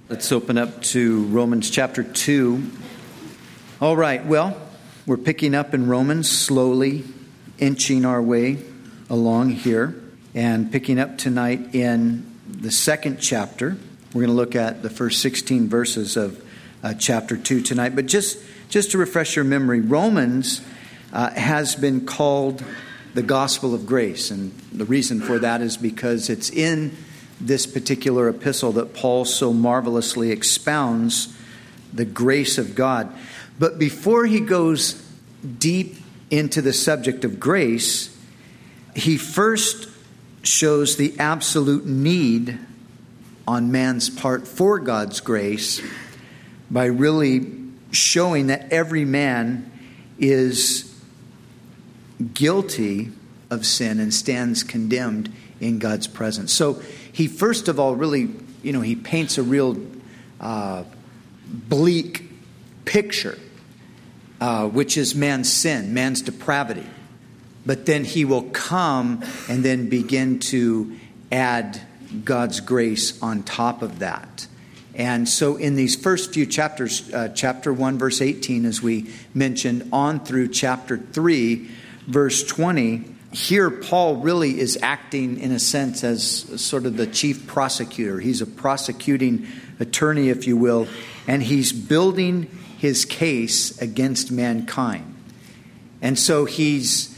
Let's open up to Romans chapter 2. All right, well, we're picking up in Romans, slowly inching our way along here, and picking up tonight in the second chapter. We're going to look at the first 16 verses of chapter 2 tonight. But just to refresh your memory, Romans has been called the gospel of grace. And the reason for that is because it's in this particular epistle that Paul so marvelously expounds the grace of God. But before he goes deep into the subject of grace, he first shows the absolute need on man's part for God's grace by really showing that every man is guilty of sin and stands condemned in God's presence. So he first of all really, he paints a real bleak picture, which is man's sin, man's depravity. But then he will come and then begin to add God's grace on top of that. And so in these first few chapters, chapter 1, verse 18, as we mentioned, on through chapter 3, verse 20, here Paul really is acting in a sense as sort of the chief prosecutor. He's a prosecuting attorney, if you will, and he's building his case against mankind. And so he's,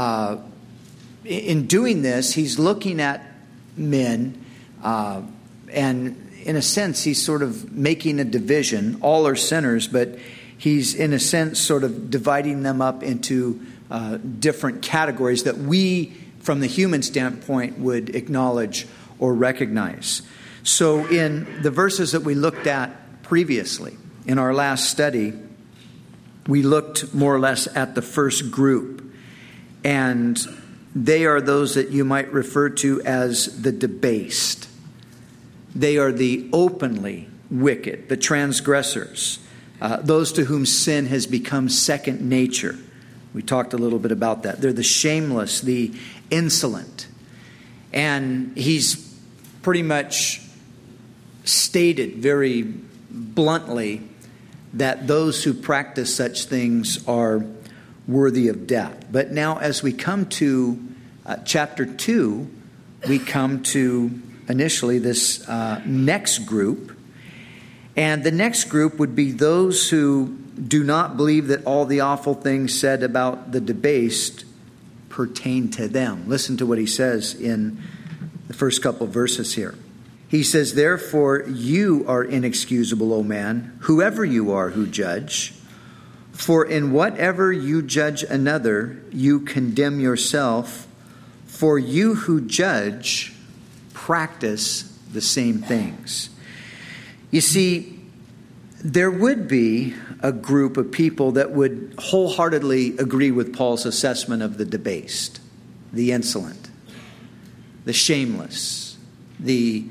in doing this, he's looking at men, and in a sense, he's sort of making a division. All are sinners, but he's, in a sense, sort of dividing them up into different categories that we, from the human standpoint, would acknowledge or recognize. So in the verses that we looked at previously, in our last study, we looked more or less at the first group. And they are those that you might refer to as the debased. They are the openly wicked, the transgressors, those to whom sin has become second nature. We talked a little bit about that. They're the shameless, the insolent. And he's pretty much stated very bluntly that those who practice such things are worthy of death. But now as we come to chapter 2, we come to initially this next group. And the next group would be those who do not believe that all the awful things said about the debased pertain to them. Listen to what he says in the first couple of verses here. He says, "Therefore you are inexcusable, O man, whoever you are who judge. For in whatever you judge another, you condemn yourself. For you who judge practice the same things." You see, there would be a group of people that would wholeheartedly agree with Paul's assessment of the debased, the insolent, the shameless, the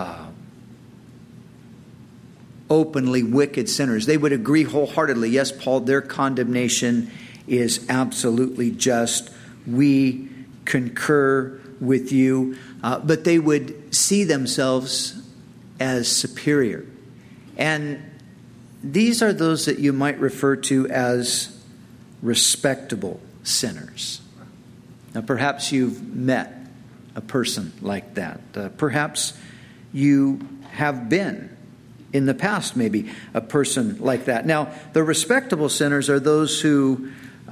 openly wicked sinners. They would agree wholeheartedly, yes, Paul, their condemnation is absolutely just. We concur with you. But they would see themselves as superior. And these are those that you might refer to as respectable sinners. Now, perhaps you've met a person like that. Perhaps you have been, in the past maybe, a person like that. Now, the respectable sinners are those who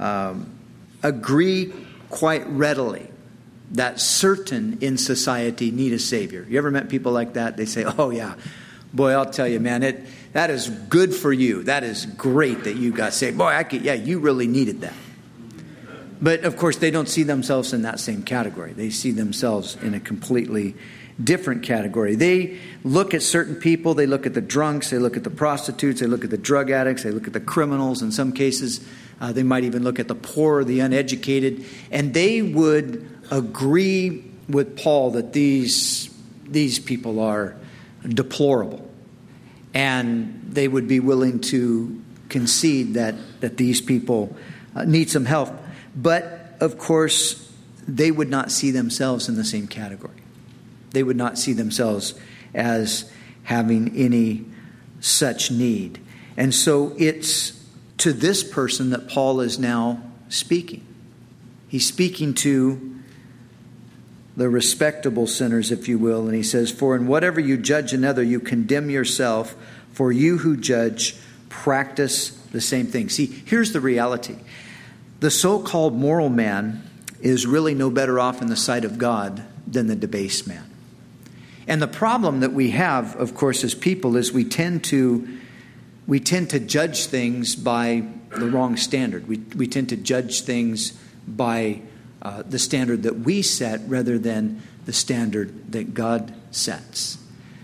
agree quite readily that certain in society need a Savior. You ever met people like that? They say, "Oh yeah, boy, I'll tell you, man, that is good for you. That is great that you got saved. Boy, you really needed that." But of course, they don't see themselves in that same category. They see themselves in a completely different category. They look at certain people. They look at the drunks. They look at the prostitutes. They look at the drug addicts. They look at the criminals. In some cases, they might even look at the poor, the uneducated, and they would agree with Paul that these people are deplorable. And they would be willing to concede that these people need some help. But, of course, they would not see themselves in the same category. They would not see themselves as having any such need. And so it's to this person that Paul is now speaking. He's speaking to the respectable sinners, if you will. And he says, for in whatever you judge another, you condemn yourself. For you who judge practice the same thing. See, here's the reality. The so-called moral man is really no better off in the sight of God than the debased man. And the problem that we have, of course, as people is we tend to judge things by the wrong standard. We tend to judge things by the standard that we set rather than the standard that God sets.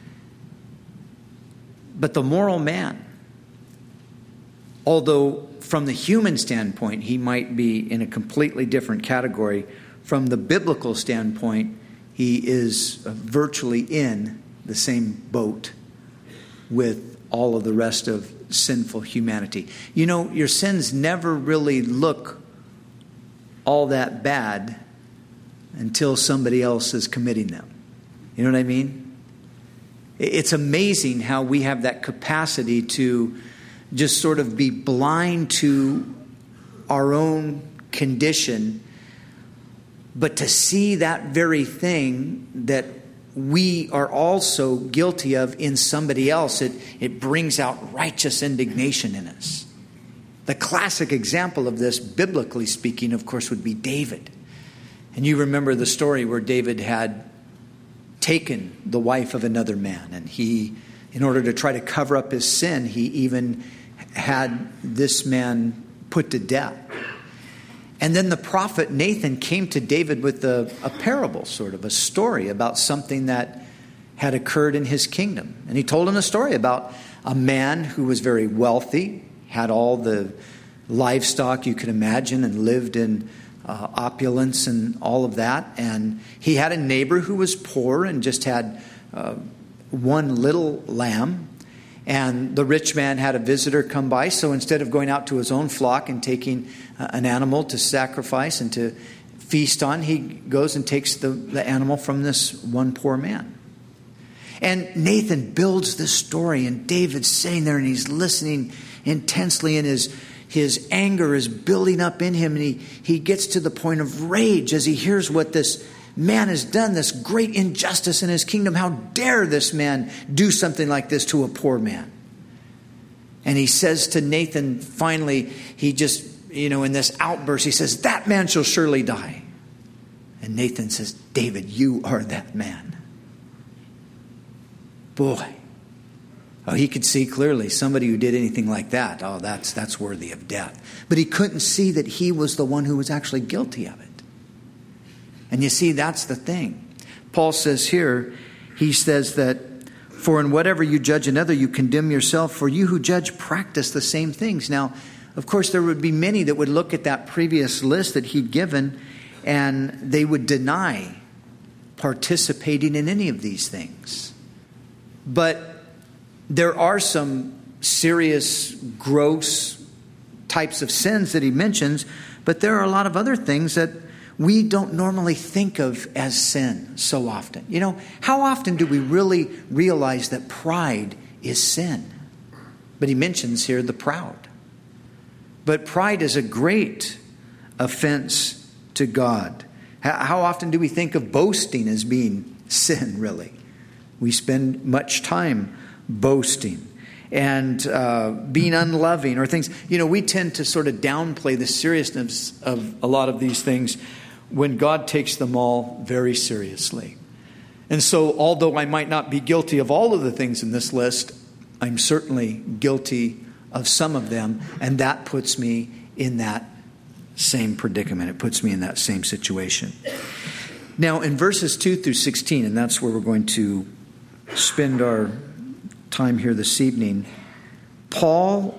But the moral man, although from the human standpoint he might be in a completely different category, from the biblical standpoint he is virtually in the same boat with all of the rest of sinful humanity. You know, your sins never really look all that bad until somebody else is committing them. You know what I mean? It's amazing how we have that capacity to just sort of be blind to our own condition, but to see that very thing that we are also guilty of in somebody else, it brings out righteous indignation in us. The classic example of this, biblically speaking, of course, would be David. And you remember the story where David had taken the wife of another man. And he, in order to try to cover up his sin, he even had this man put to death. And then the prophet Nathan came to David with a parable, sort of a story about something that had occurred in his kingdom. And he told him a story about a man who was very wealthy, had all the livestock you could imagine, and lived in opulence and all of that. And he had a neighbor who was poor and just had one little lamb. And the rich man had a visitor come by, so instead of going out to his own flock and taking an animal to sacrifice and to feast on, he goes and takes the animal from this one poor man. And Nathan builds this story, and David's sitting there and he's listening intensely, and his anger is building up in him, and he gets to the point of rage as he hears what this man has done, this great injustice in his kingdom. How dare this man do something like this to a poor man? And he says to Nathan, finally, he just, in this outburst, he says, that man shall surely die. And Nathan says, David, you are that man. Boy. Oh, he could see clearly somebody who did anything like that. Oh, that's worthy of death. But he couldn't see that he was the one who was actually guilty of it. And you see, that's the thing. Paul says here, he says that, for in whatever you judge another, you condemn yourself. For you who judge practice the same things. Now, of course, there would be many that would look at that previous list that he'd given, and they would deny participating in any of these things. But there are some serious, gross types of sins that he mentions, but there are a lot of other things that we don't normally think of as sin so often. How often do we really realize that pride is sin? But he mentions here the proud. But pride is a great offense to God. How often do we think of boasting as being sin, really? We spend much time boasting and being unloving or things. We tend to sort of downplay the seriousness of a lot of these things when God takes them all very seriously. And so, although I might not be guilty of all of the things in this list, I'm certainly guilty of some of them, and that puts me in that same predicament. It puts me in that same situation. Now, in verses 2 through 16, and that's where we're going to spend our time here this evening, Paul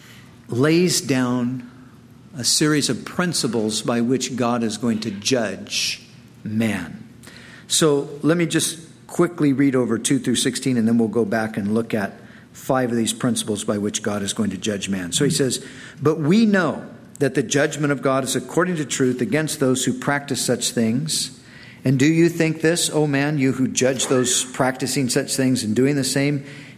lays down a series of principles by which God is going to judge man. So let me just quickly read over 2 through 16, and then we'll go back and look at 5 of these principles by which God is going to judge man. So he says, but we know that the judgment of God is according to truth against those who practice such things. And do you think this, O man, you who judge those practicing such things and doing the same,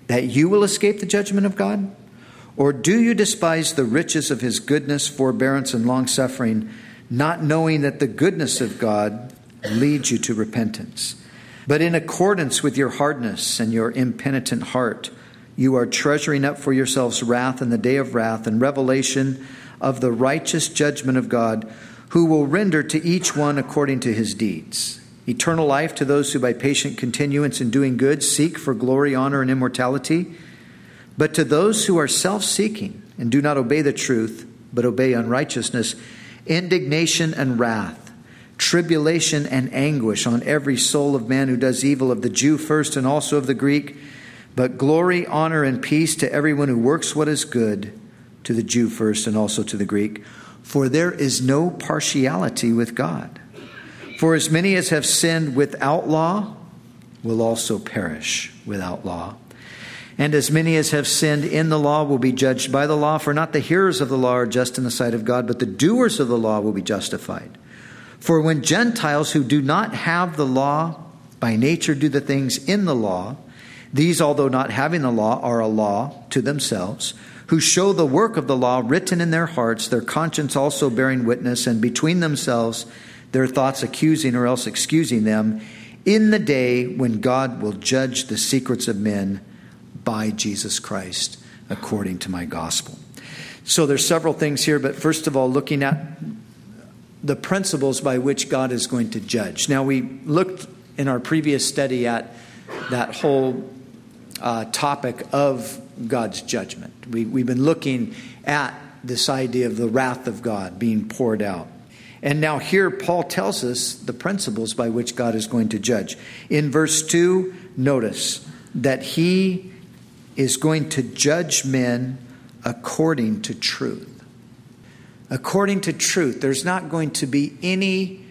that you will escape the judgment of God? Or do you despise the riches of his goodness, forbearance, and long-suffering, not knowing that the goodness of God leads you to repentance? But in accordance with your hardness and your impenitent heart, you are treasuring up for yourselves wrath in the day of wrath and revelation of the righteous judgment of God, who will render to each one according to his deeds. Eternal life to those who by patient continuance in doing good seek for glory, honor, and immortality. But to those who are self-seeking and do not obey the truth, but obey unrighteousness, indignation and wrath, tribulation and anguish on every soul of man who does evil, of the Jew first and also of the Greek, but glory, honor, and peace to everyone who works what is good, to the Jew first and also to the Greek. For there is no partiality with God. For as many as have sinned without law will also perish without law. And as many as have sinned in the law will be judged by the law. For not the hearers of the law are just in the sight of God, but the doers of the law will be justified. For when Gentiles who do not have the law by nature do the things in the law, these, although not having the law, are a law to themselves, who show the work of the law written in their hearts, their conscience also bearing witness, and between themselves their thoughts accusing or else excusing them, in the day when God will judge the secrets of men by Jesus Christ, according to my gospel. So there's several things here, but first of all, looking at the principles by which God is going to judge. Now, we looked in our previous study at that whole topic of God's judgment. We've been looking at this idea of the wrath of God being poured out. And now here Paul tells us the principles by which God is going to judge. In verse 2, notice that he is going to judge men according to truth. According to truth. There's not going to be any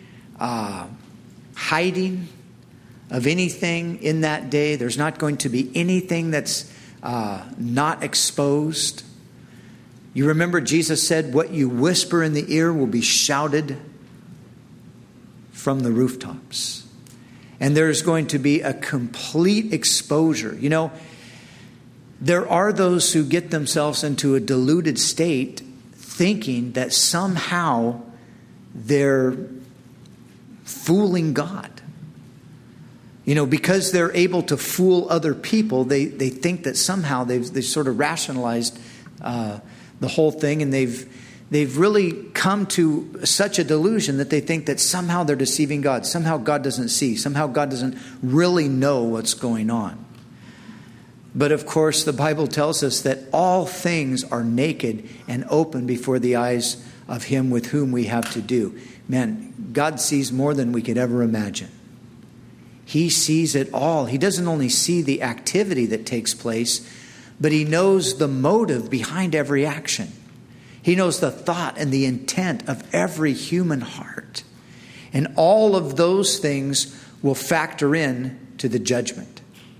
hiding of anything in that day. There's not going to be anything that's not exposed. You remember Jesus said, what you whisper in the ear will be shouted from the rooftops. And there's going to be a complete exposure. You know, there are those who get themselves into a deluded state thinking that somehow they're fooling God. You know, because they're able to fool other people, they think that somehow they've sort of rationalized the whole thing, and they've really come to such a delusion that they think that somehow they're deceiving God. Somehow God doesn't see. Somehow God doesn't really know what's going on. But of course, the Bible tells us that all things are naked and open before the eyes of him with whom we have to do. Man, God sees more than we could ever imagine. He sees it all. He doesn't only see the activity that takes place, but he knows the motive behind every action. He knows the thought and the intent of every human heart. And all of those things will factor in to the judgment.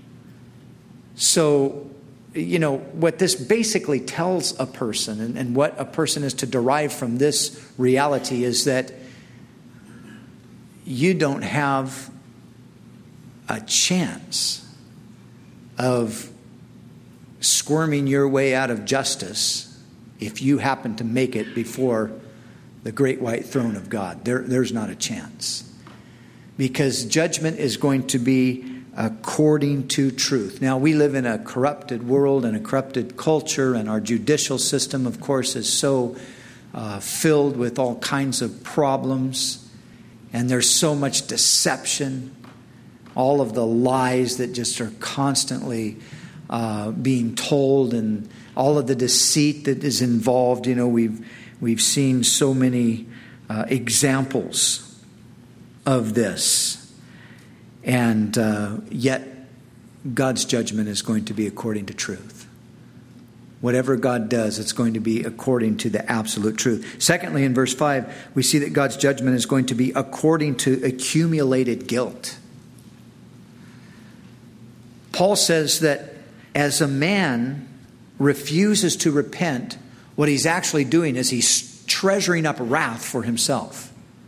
So, you know, what this basically tells a person, and what a person is to derive from this reality, is that you don't have a chance of squirming your way out of justice if you happen to make it before the great white throne of God. There's not a chance. Because judgment is going to be according to truth. Now, we live in a corrupted world and a corrupted culture, and our judicial system, of course, is so filled with all kinds of problems, and there's so much deception, all of the lies that just are constantly being told, and all of the deceit that is involved. You know, we've seen so many examples of this. And yet, God's judgment is going to be according to truth. Whatever God does, it's going to be according to the absolute truth. Secondly, in verse 5, we see that God's judgment is going to be according to accumulated guilt. Paul says that as a man refuses to repent, what he's actually doing is he's treasuring up wrath for himself.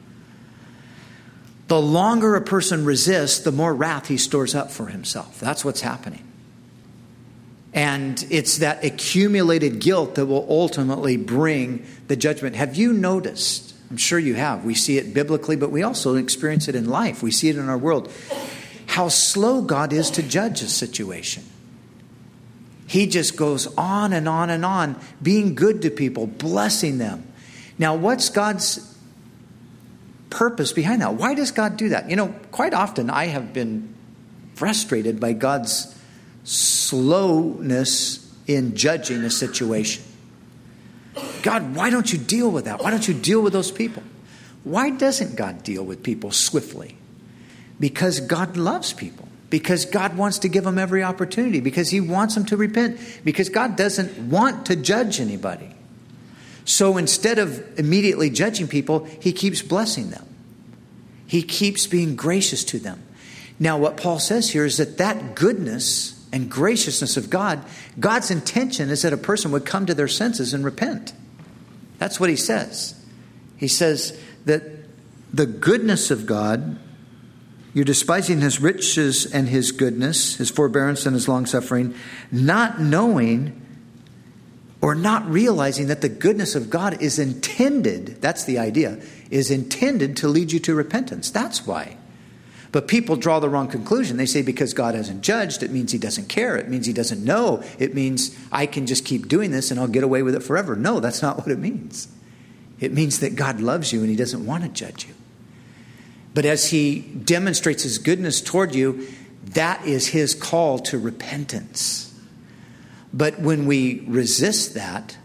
The longer a person resists, the more wrath he stores up for himself. That's what's happening. And it's that accumulated guilt that will ultimately bring the judgment. Have you noticed? I'm sure you have. We see it biblically, but we also experience it in life. We see it in our world. How slow God is to judge a situation. He just goes on and on and on, being good to people, blessing them. Now, what's God's purpose behind that? Why does God do that? Quite often I have been frustrated by God's slowness in judging a situation. God, why don't you deal with that? Why don't you deal with those people? Why doesn't God deal with people swiftly? Because God loves people. Because God wants to give them every opportunity. Because He wants them to repent. Because God doesn't want to judge anybody. So instead of immediately judging people, He keeps blessing them. He keeps being gracious to them. Now, what Paul says here is that goodness and graciousness of God, God's intention is that a person would come to their senses and repent. That's what he says. He says that the goodness of God, you're despising His riches and His goodness, His forbearance and His long-suffering, not knowing or not realizing that the goodness of God is intended, that's the idea, is intended to lead you to repentance. That's why. But people draw the wrong conclusion. They say because God hasn't judged, it means He doesn't care. It means He doesn't know. It means I can just keep doing this and I'll get away with it forever. No, that's not what it means. It means that God loves you and He doesn't want to judge you. But as He demonstrates His goodness toward you, that is His call to repentance. But when we resist that,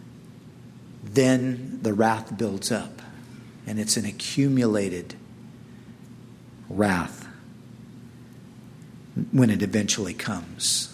then the wrath builds up. And it's an accumulated wrath when it eventually comes.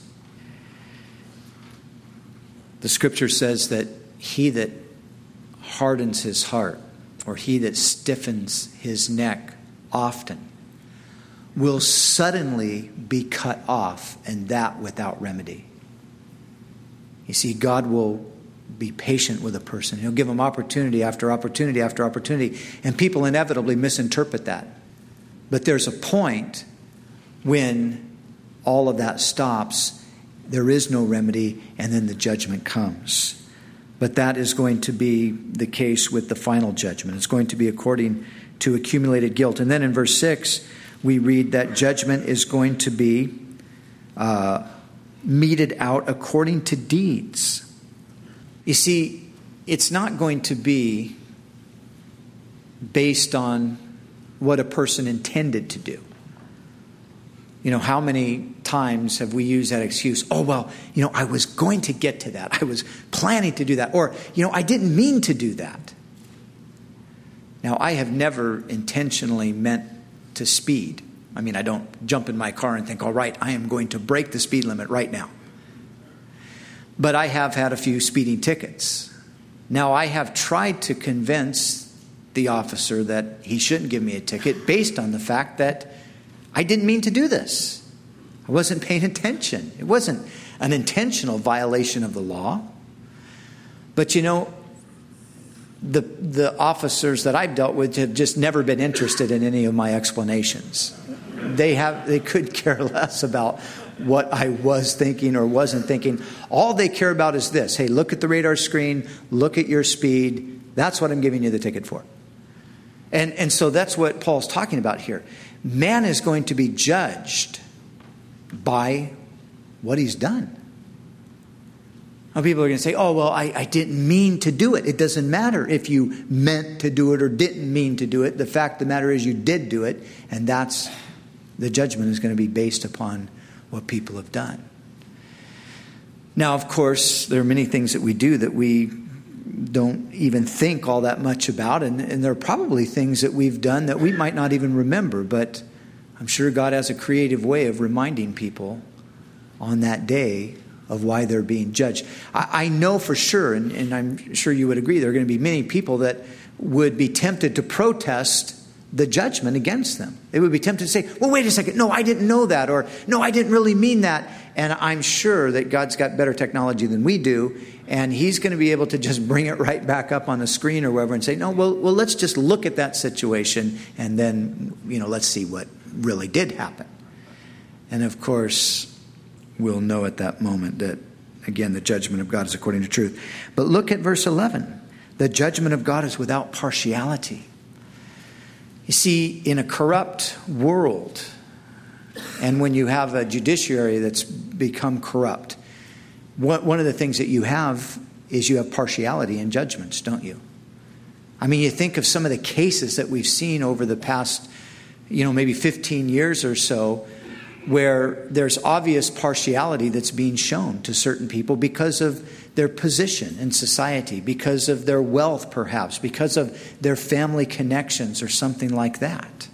The Scripture says that he that hardens his heart, or he that stiffens his neck often, will suddenly be cut off, and that without remedy. You see, God will be patient with a person. He'll give them opportunity after opportunity after opportunity, and people inevitably misinterpret that. But there's a point when all of that stops, there is no remedy, and then the judgment comes. But that is going to be the case with the final judgment. It's going to be according to accumulated guilt. And then in verse 6, we read that judgment is going to be meted out according to deeds. You see, it's not going to be based on what a person intended to do. How many times have we used that excuse? Oh, well, I was going to get to that. I was planning to do that. Or, I didn't mean to do that. Now, I have never intentionally meant to speed. I don't jump in my car and think, all right, I am going to break the speed limit right now. But I have had a few speeding tickets. Now, I have tried to convince the officer that he shouldn't give me a ticket based on the fact that I didn't mean to do this. I wasn't paying attention. It wasn't an intentional violation of the law. But the officers that I've dealt with have just never been interested in any of my explanations. They could care less about what I was thinking or wasn't thinking. All they care about is this. Hey, look at the radar screen. Look at your speed. That's what I'm giving you the ticket for. And so that's what Paul's talking about here. Man is going to be judged by what he's done. Now people are going to say, oh, well, I didn't mean to do it. It doesn't matter if you meant to do it or didn't mean to do it. The fact of the matter is you did do it. And that's the judgment is going to be based upon what people have done. Now, of course, there are many things that we do that we don't even think all that much about. And there are probably things that we've done that we might not even remember. But I'm sure God has a creative way of reminding people on that day of why they're being judged. I know for sure, and I'm sure you would agree, there are going to be many people that would be tempted to protest the judgment against them. They would be tempted to say, well, wait a second, no, I didn't know that, or no, I didn't really mean that. And I'm sure that God's got better technology than we do, and He's going to be able to just bring it right back up on the screen or wherever and say, no, well, let's just look at that situation, and then, let's see what really did happen. And of course, will know at that moment that, again, the judgment of God is according to truth. But look at verse 11. The judgment of God is without partiality. You see, in a corrupt world, and when you have a judiciary that's become corrupt, one of the things that you have is you have partiality in judgments, don't you? I mean, you think of some of the cases that we've seen over the past, maybe 15 years or so, where there's obvious partiality that's being shown to certain people because of their position in society, because of their wealth perhaps, because of their family connections or something like that.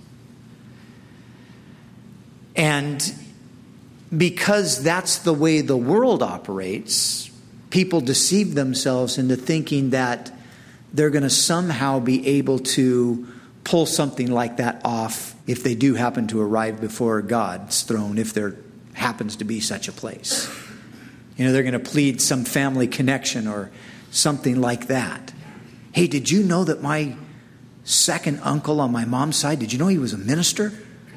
And because that's the way the world operates, people deceive themselves into thinking that they're going to somehow be able to pull something like that off if they do happen to arrive before God's throne, if there happens to be such a place. They're going to plead some family connection or something like that. Hey, did you know that my second uncle on my mom's side, did you know he was a minister?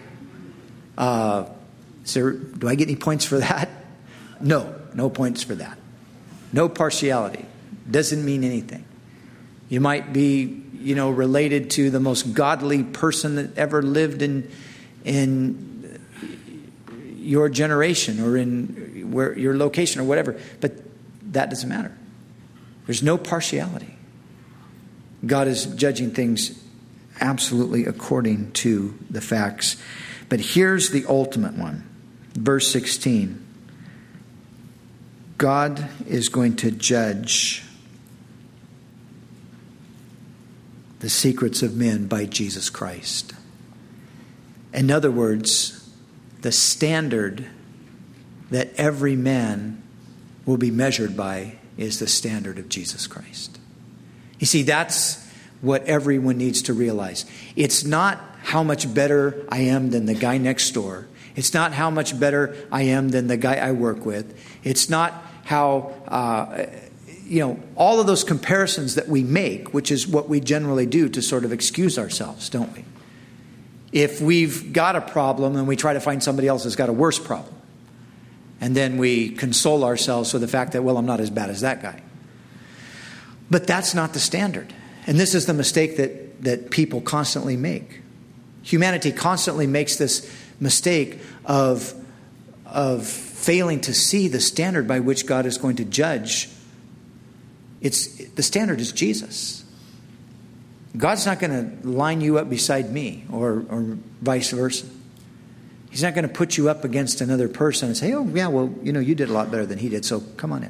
Do I get any points for that? No points for that. No partiality. Doesn't mean anything. You might be, related to the most godly person that ever lived in your generation or in your location or whatever. But that doesn't matter. There's no partiality. God is judging things absolutely according to the facts. But here's the ultimate one. Verse 16. God is going to judge the secrets of men by Jesus Christ. In other words, the standard that every man will be measured by is the standard of Jesus Christ. You see, that's what everyone needs to realize. It's not how much better I am than the guy next door. It's not how much better I am than the guy I work with. It's not how, all of those comparisons that we make, which is what we generally do to sort of excuse ourselves, don't we? If we've got a problem and we try to find somebody else that's got a worse problem, and then we console ourselves with the fact that, well, I'm not as bad as that guy. But that's not the standard. And this is the mistake that people constantly make. Humanity constantly makes this mistake of failing to see the standard by which God is going to judge. The standard is Jesus. God's not going to line you up beside me or vice versa. He's not going to put you up against another person and say, oh, yeah, well, you did a lot better than he did, so come on in.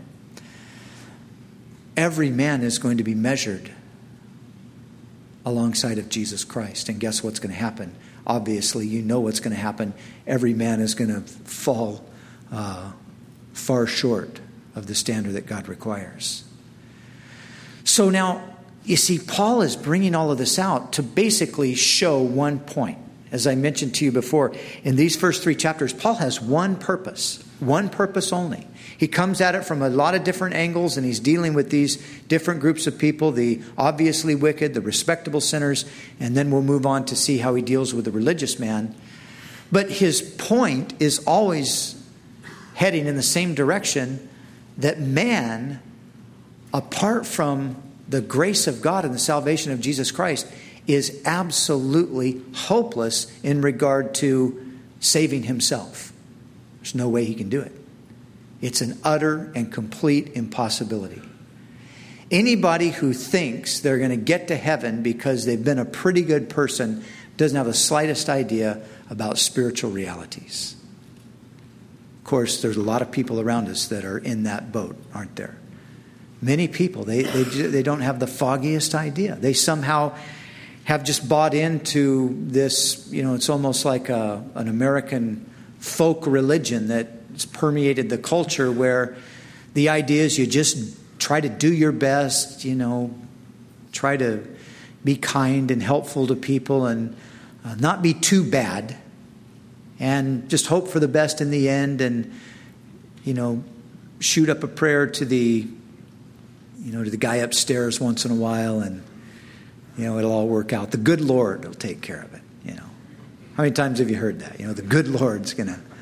Every man is going to be measured alongside of Jesus Christ. And guess what's going to happen? Obviously, you know what's going to happen. Every man is going to fall far short of the standard that God requires. So now, you see, Paul is bringing all of this out to basically show one point. As I mentioned to you before, in these first 3 chapters, Paul has one purpose only. He comes at it from a lot of different angles, and he's dealing with these different groups of people, the obviously wicked, the respectable sinners, and then we'll move on to see how he deals with the religious man. But his point is always heading in the same direction, that man, apart from the grace of God and the salvation of Jesus Christ, is absolutely hopeless in regard to saving himself. There's no way he can do it. It's an utter and complete impossibility. Anybody who thinks they're going to get to heaven because they've been a pretty good person doesn't have the slightest idea about spiritual realities. Of course, there's a lot of people around us that are in that boat, aren't there? Many people, they don't have the foggiest idea. They somehow have just bought into this, it's almost like an American folk religion that's permeated the culture, where the idea is you just try to do your best, try to be kind and helpful to people and not be too bad, and just hope for the best in the end, and, shoot up a prayer to the guy upstairs once in a while, and it'll all work out. The good Lord will take care of it. How many times have you heard that? The good Lord's going to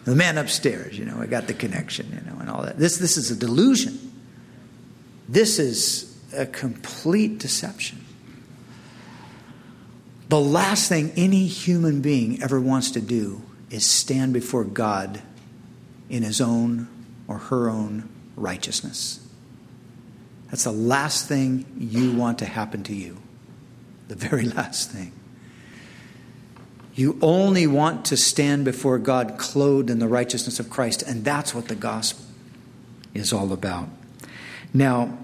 The man upstairs, I got the connection, and all that. This is a delusion. This is a complete deception. The last thing any human being ever wants to do is stand before God in his own or her own righteousness. That's the last thing you want to happen to you. The very last thing. You only want to stand before God clothed in the righteousness of Christ, and that's what the gospel is all about. Now,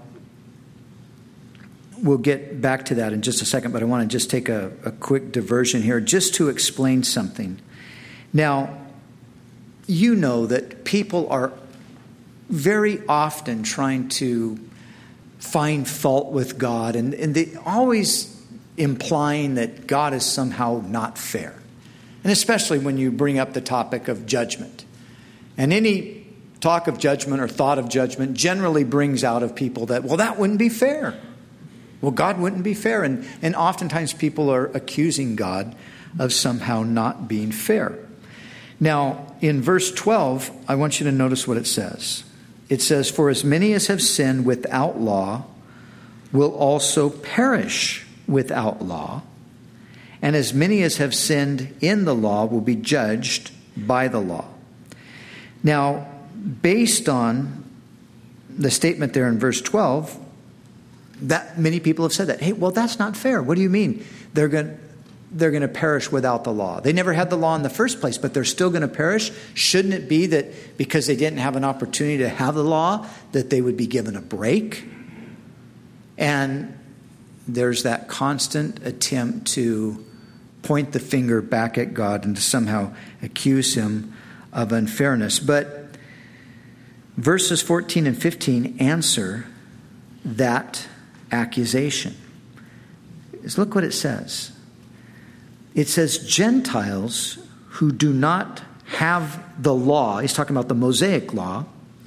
we'll get back to that in just a second, but I want to just take a quick diversion here just to explain something. Now, you know that people are very often trying to find fault with God, and they always implying that God is somehow not fair. And especially when you bring up the topic of judgment. And any talk of judgment or thought of judgment generally brings out of people that, well, that wouldn't be fair. Well, God wouldn't be fair. And oftentimes people are accusing God of somehow not being fair. Now, in verse 12, I want you to notice what it says. It says, "For as many as have sinned without law will also perish without law, and as many as have sinned in the law will be judged by the law." Now, based on the statement there in verse 12, that many people have said that. Hey, well, that's not fair. What do you mean they're going to perish without the law? They never had the law in the first place, but they're still going to perish. Shouldn't it be that because they didn't have an opportunity to have the law, that they would be given a break? And there's that constant attempt to point the finger back at God and to somehow accuse him of unfairness. But verses 14 and 15 answer that accusation. Look what it says. It says, Gentiles who do not have the law, he's talking about the Mosaic law,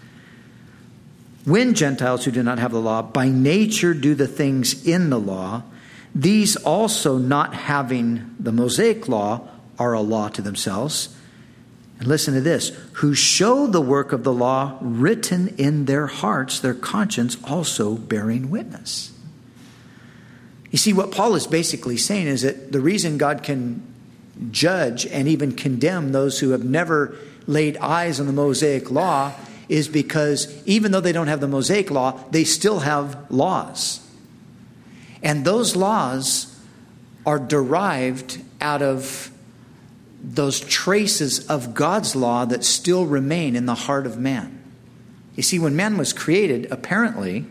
when Gentiles who do not have the law by nature do the things in the law, these also not having the Mosaic law are a law to themselves. And listen to this, who show the work of the law written in their hearts, their conscience also bearing witness. You see, what Paul is basically saying is that the reason God can judge and even condemn those who have never laid eyes on the Mosaic law is because even though they don't have the Mosaic law, they still have laws. And those laws are derived out of those traces of God's law that still remain in the heart of man. You see, when man was created, apparently,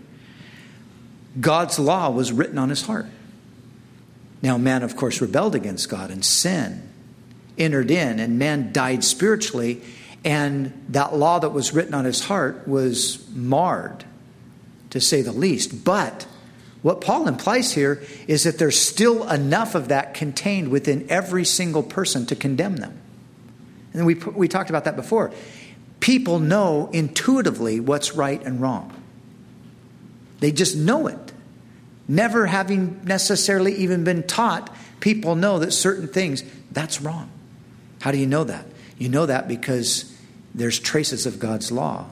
God's law was written on his heart. Now, man, of course, rebelled against God, and sin entered in, and man died spiritually, and that law that was written on his heart was marred, to say the least. But what Paul implies here is that there's still enough of that contained within every single person to condemn them. And we talked about that before. People know intuitively what's right and wrong. They just know it. Never having necessarily even been taught, people know that certain things, that's wrong. How do you know that? You know that because there's traces of God's law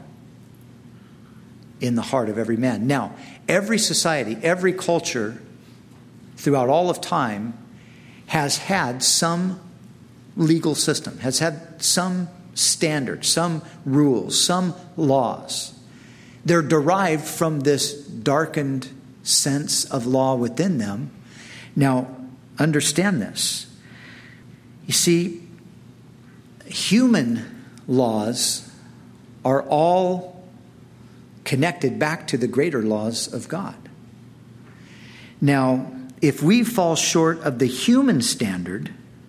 in the heart of every man. Now, every society, every culture throughout all of time has had some legal system, has had some standards, some rules, some laws. They're derived from this darkened sense of law within them. Now, understand this. You see, human laws are all connected back to the greater laws of God. Now, if we fall short of the human standard,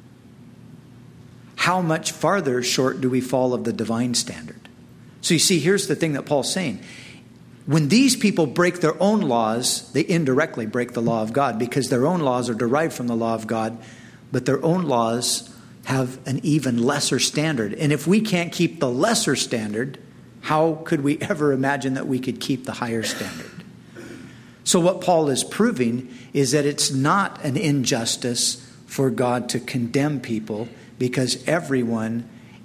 how much farther short do we fall of the divine standard? So you see, here's the thing that Paul's saying. When these people break their own laws, they indirectly break the law of God because their own laws are derived from the law of God, but their own laws have an even lesser standard. And if we can't keep the lesser standard, how could we ever imagine that we could keep the higher standard? So what Paul is proving is that it's not an injustice for God to condemn people because everyone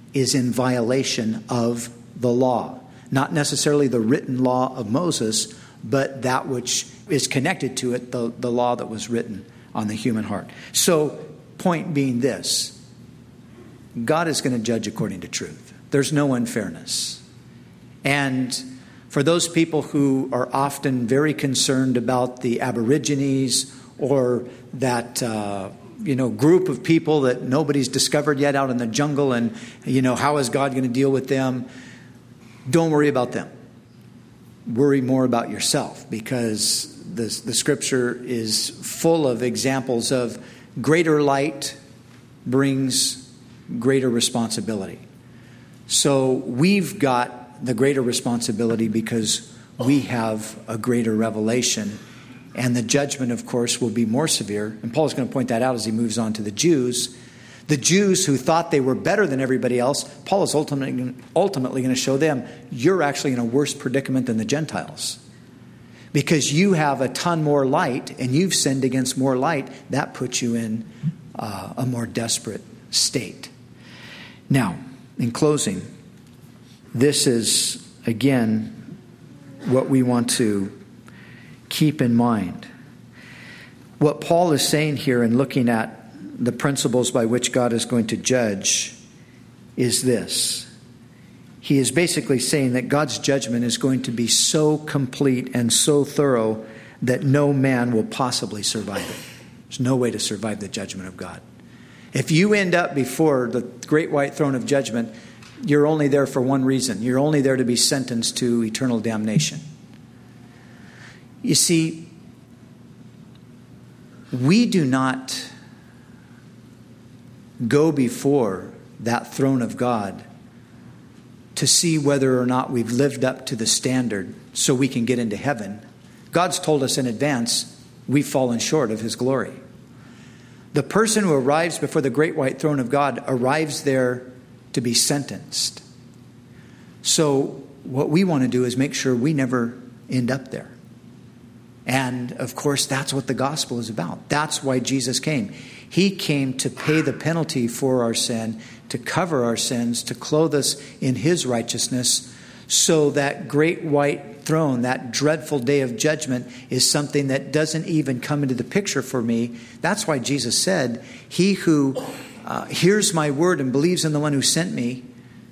is in violation of the law. Not necessarily the written law of Moses, but that which is connected to it, the law that was written on the human heart. So, point being this, God is going to judge according to truth. There's no unfairness. And for those people who are often very concerned about the Aborigines or that group of people that nobody's discovered yet out in the jungle, and how is God going to deal with them? Don't worry about them. Worry more about yourself, because the Scripture is full of examples of greater light brings greater responsibility. So we've got the greater responsibility because we have a greater revelation. And the judgment, of course, will be more severe. And Paul is going to point that out as he moves on to the Jews. The Jews who thought they were better than everybody else, Paul is ultimately going to show them, you're actually in a worse predicament than the Gentiles. Because you have a ton more light and you've sinned against more light. That puts you in a more desperate state. Now, in closing, this is, again, what we want to keep in mind. What Paul is saying here in looking at the principles by which God is going to judge is this. He is basically saying that God's judgment is going to be so complete and so thorough that no man will possibly survive it. There's no way to survive the judgment of God. If you end up before the great white throne of judgment, you're only there for one reason. You're only there to be sentenced to eternal damnation. You see, we do not go before that throne of God to see whether or not we've lived up to the standard so we can get into heaven. God's told us in advance we've fallen short of His glory. The person who arrives before the great white throne of God arrives there to be sentenced. So what we want to do is make sure we never end up there. And, of course, that's what the gospel is about. That's why Jesus came. He came to pay the penalty for our sin, to cover our sins, to clothe us in His righteousness, so that great white throne, that dreadful day of judgment, is something that doesn't even come into the picture for me. That's why Jesus said, he who hears my word and believes in the one who sent me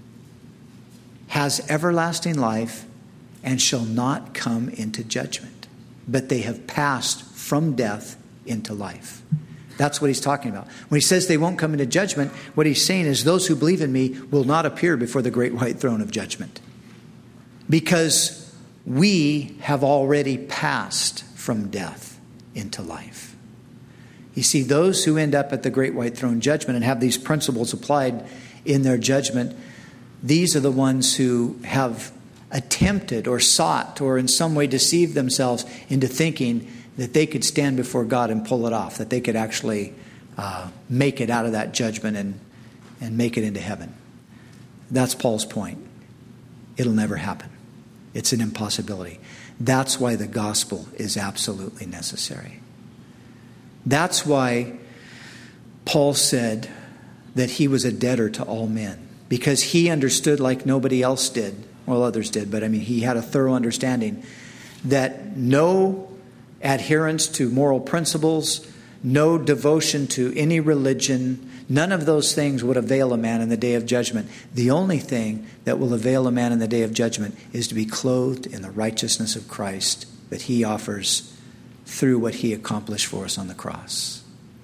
has everlasting life and shall not come into judgment, but they have passed from death into life. That's what he's talking about. When he says they won't come into judgment, what he's saying is those who believe in me will not appear before the great white throne of judgment. Because we have already passed from death into life. You see, those who end up at the great white throne judgment and have these principles applied in their judgment, these are the ones who have attempted or sought or in some way deceived themselves into thinking that they could stand before God and pull it off, that they could actually make it out of that judgment and make it into heaven. That's Paul's point. It'll never happen. It's an impossibility. That's why the gospel is absolutely necessary. That's why Paul said that he was a debtor to all men, because he understood like nobody else did. Well, others did, but he had a thorough understanding that no adherence to moral principles, no devotion to any religion, none of those things would avail a man in the day of judgment. The only thing that will avail a man in the day of judgment is to be clothed in the righteousness of Christ that He offers through what He accomplished for us on the cross.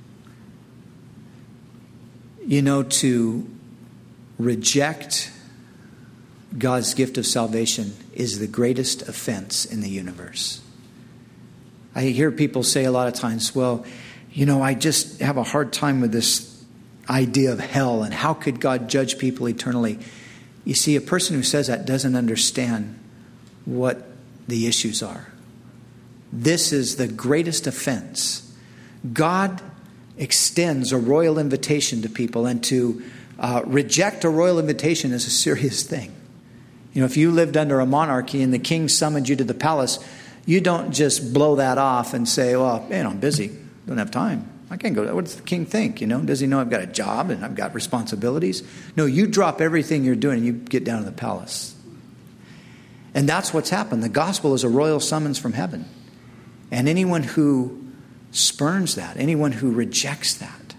To reject God's gift of salvation is the greatest offense in the universe. I hear people say a lot of times, well, I just have a hard time with this idea of hell and how could God judge people eternally? You see, a person who says that doesn't understand what the issues are. This is the greatest offense. God extends a royal invitation to people, and to reject a royal invitation is a serious thing. If you lived under a monarchy and the king summoned you to the palace, you don't just blow that off and say, well, I'm busy, don't have time. I can't go. What does the king think? Does he know I've got a job and I've got responsibilities? No, you drop everything you're doing and you get down to the palace. And that's what's happened. The gospel is a royal summons from heaven. And anyone who spurns that, anyone who rejects that,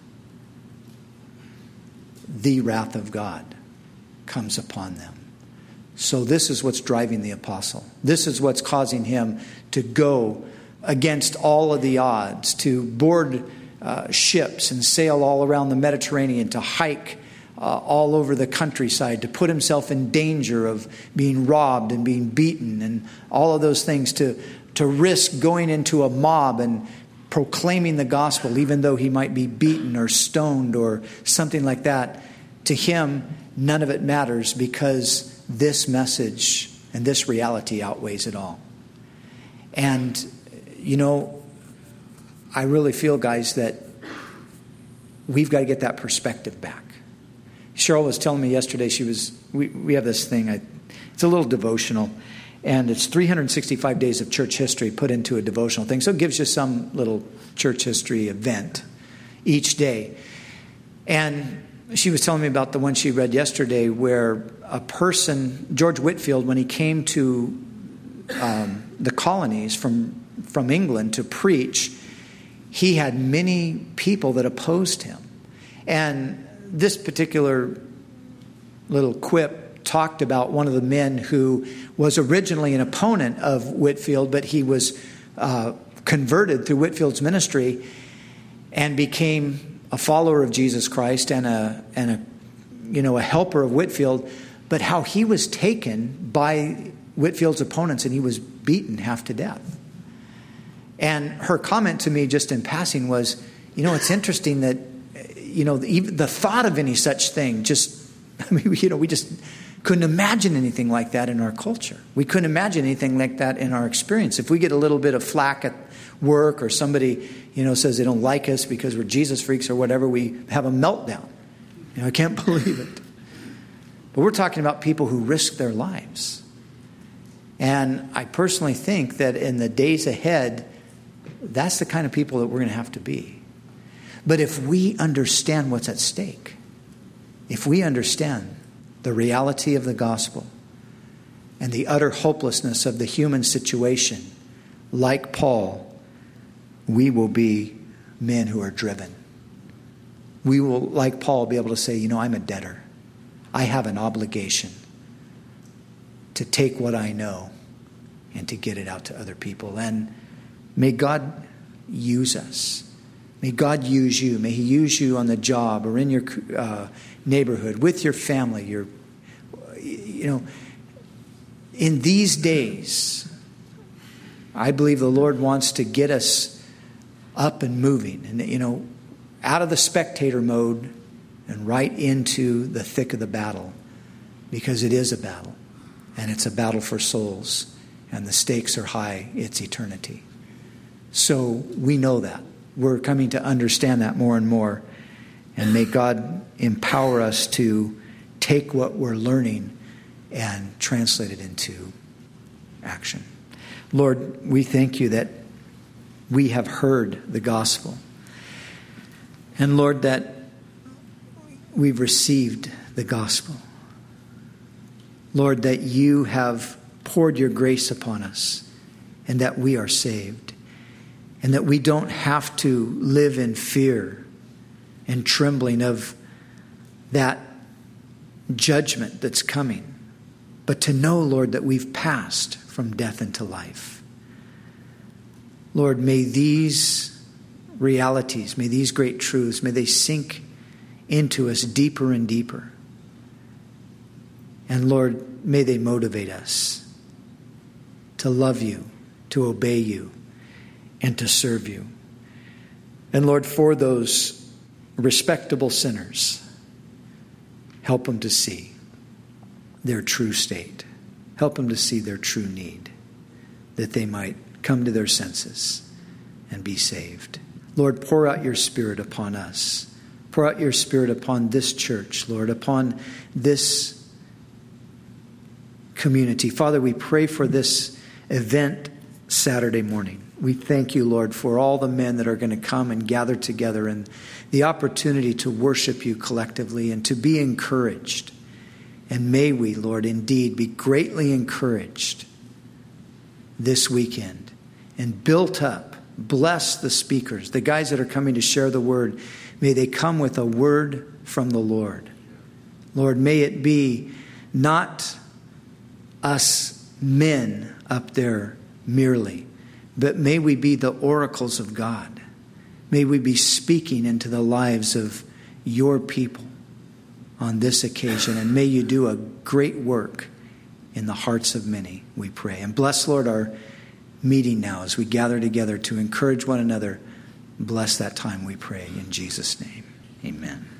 the wrath of God comes upon them. So this is what's driving the apostle. This is what's causing him to go against all of the odds, to board ships and sail all around the Mediterranean, to hike all over the countryside, to put himself in danger of being robbed and being beaten and all of those things, to risk going into a mob and proclaiming the gospel, even though he might be beaten or stoned or something like that. To him, none of it matters, because this message and this reality outweighs it all. And, I really feel, guys, that we've got to get that perspective back. Cheryl was telling me yesterday, we have this thing, it's a little devotional, and it's 365 days of church history put into a devotional thing. So it gives you some little church history event each day. And she was telling me about the one she read yesterday, where a person, George Whitefield, when he came to the colonies from England to preach, he had many people that opposed him. And this particular little quip talked about one of the men who was originally an opponent of Whitefield, but he was converted through Whitefield's ministry and became a follower of Jesus Christ and a helper of Whitefield, but how he was taken by Whitefield's opponents and he was beaten half to death. And her comment to me just in passing was, it's interesting that, even the thought of any such thing we just couldn't imagine anything like that in our culture. We couldn't imagine anything like that in our experience. If we get a little bit of flack at work, or somebody, says they don't like us because we're Jesus freaks or whatever, we have a meltdown. I can't believe it. But we're talking about people who risk their lives. And I personally think that in the days ahead, that's the kind of people that we're going to have to be. But if we understand what's at stake, if we understand the reality of the gospel and the utter hopelessness of the human situation, like Paul, we will be men who are driven. We will, like Paul, be able to say, I'm a debtor. I have an obligation to take what I know and to get it out to other people. And may God use us. May God use you. May He use you on the job or in your neighborhood, with your family. In these days, I believe the Lord wants to get us up and moving and, out of the spectator mode and right into the thick of the battle, because it is a battle, and it's a battle for souls, and the stakes are high. It's eternity. So we know that. We're coming to understand that more and more, and may God empower us to take what we're learning and translate it into action. Lord, we thank you that we have heard the gospel. And Lord, that we've received the gospel. Lord, that you have poured your grace upon us and that we are saved. And that we don't have to live in fear and trembling of that judgment that's coming. But to know, Lord, that we've passed from death into life. Lord, may these realities, may these great truths, may they sink into us deeper and deeper. And Lord, may they motivate us to love you, to obey you, and to serve you. And Lord, for those respectable sinners, help them to see their true state. Help them to see their true need, that they might come to their senses and be saved. Lord, pour out your Spirit upon us. Pour out your Spirit upon this church, Lord, upon this community. Father, we pray for this event Saturday morning. We thank you, Lord, for all the men that are going to come and gather together and the opportunity to worship you collectively and to be encouraged. And may we, Lord, indeed be greatly encouraged this weekend and built up. Bless the speakers, the guys that are coming to share the word. May they come with a word from the Lord. Lord, may it be not us men up there merely, but may we be the oracles of God. May we be speaking into the lives of your people on this occasion. And may you do a great work in the hearts of many, we pray. And bless, Lord, our meeting now as we gather together to encourage one another. Bless that time, we pray. In Jesus' name, amen.